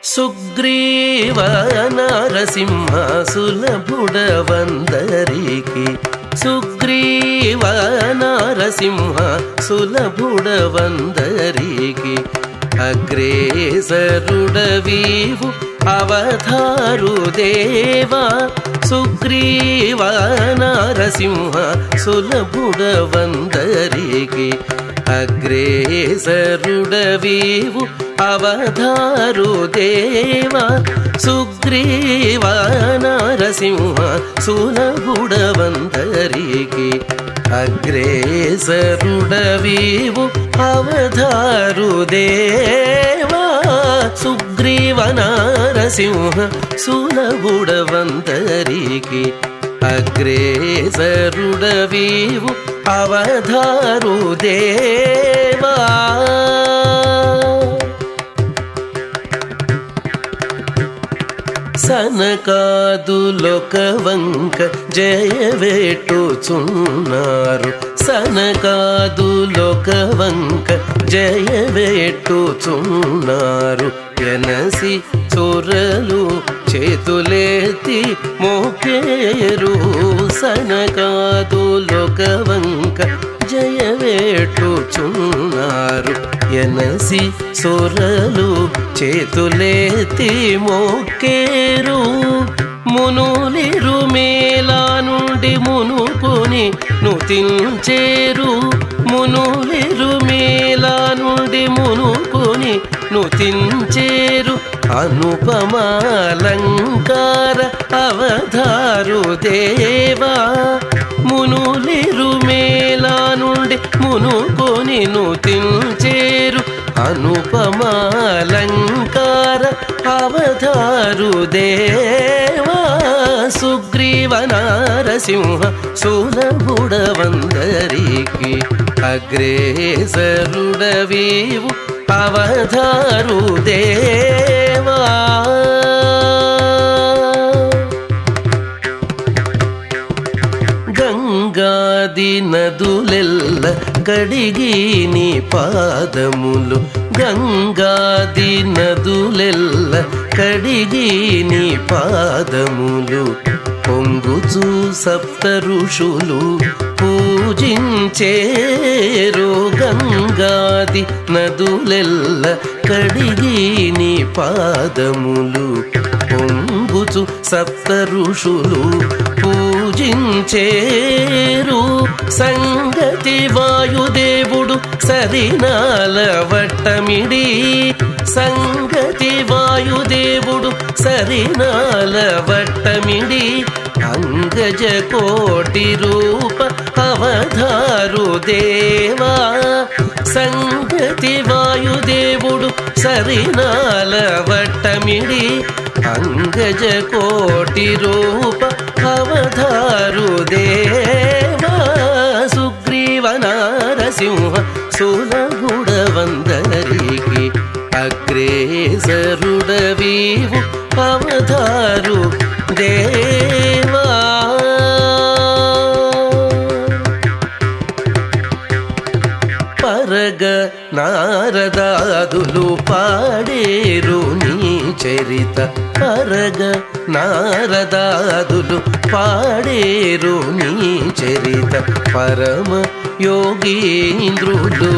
సుగ్రీవ నరసింహ సులభుడవందరికి సుగ్రీవ నరసింహ సులభుడవందరికి అగ్రేసరుడవీవు అవతారు దేవా సుగ్రీవ నరసింహ సులభుడవందరికి అగ్రేసరుడవీవు అవతారు దేవా సుగ్రీవ నరసింహ సులభుడవందరికి అగ్రేసరుడవీవు అవతారు దేవా సుగ్రీవ నరసింహ సులభుడవందరికి అగ్రేసరుడవీవు అవతారు దేవా సనకాదులొక వంక జయవేట్టుచున్నారు సనకాదులొక వంక జయవేట్టుచున్నారు ఎనసి చొరలు చేతులెత్తి మోకేరు సనకాదులొక వంక జయవేట్టుచున్నారు ఎనసి సొరలు చేతులెత్తి మోకేరు మునులిరు మేలా నుండి మునుకొని నుతించేరు మునులిరు మేలా నుండి మునుకొని నుతించేరు అనుపమాలంకార అవతారు దేవా మునులిరు మేలా నుండి మునుకొని నుతించేరు అనుపమాలంకార అవతారు దేవా సుగ్రీవ నరసింహ సులభుడవందరికి అగ్రేసరుడవీవు అవతారు దేవా గంగాది నదులెల్ల కడిగి నీ పాదములు గంగాది నదులెల్ల కడిగి నీ పాదములు పొంగుచు సప్త ఋషులు పూజించేరు గంగాది నదులెల్ల కడిగి నీ పాదములు పొంగుచు సప్త ఋషులు పూజించేరు సంగతి వాయుదేవుడు సరినాల వట్టమిడి సంగతి వాయుదేవుడు సరినాల వట్టమిడి అంగజ కోటి రూప అవతారు దేవా సంగతి వాయుదేవుడు సరినాల వట్టమిడి అంగజ కోటి రూప అవతారు దేవా సుగ్రీవ నరసింహ సులభుడవందరికి అగ్రేసరుడవీవు అవతారు దేవా పరగ నారదాదులు పాడేరు నీ చరిత పరగ నారదాదులు పాడేరు నీ చరిత పరమ యోగీంద్రులు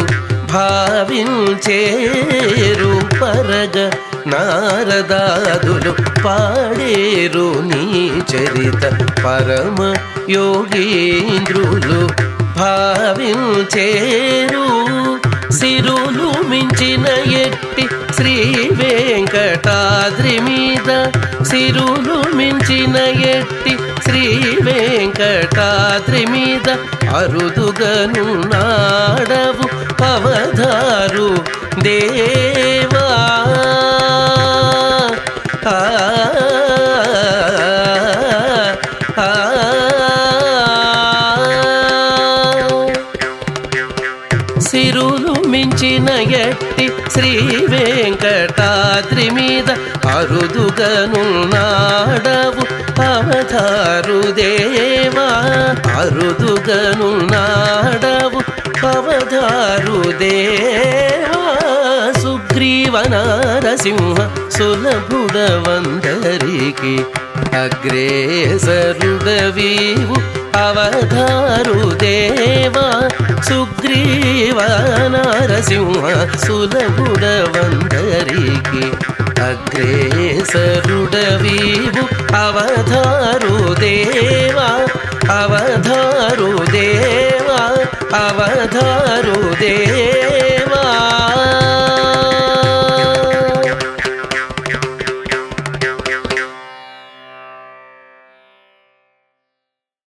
భావించేరు పరగ నారదాదులు పాడేరు నీ చరిత పరమ యోగీంద్రులు భావించేరు సిరులు మించిన ఎట్టి శ్రీ వెంకటాద్రి మీద సిరులు మించిన ఎట్టి శ్రీ వెంకటాద్రి మీద అరుదుగను నాడవు అవతారు దేవా సిరులు మించిన ఎట్టి శ్రీ వెంకటాద్రి మీద అరుదుగను నాడవు అవతారు దేవా అరుదుగను నాడవు అవతారు దేవా సుగ్రీవ నరసింహ నారసింహ సులభుడవందరికి అగ్రేసరుడవీవు అవధారు దేవా సుగ్రీవ నారసింహ సులభుడవందరికి అగ్రేసరుడవీవు అవధారు దేవా అవధారు దేవా అవధారు దేవా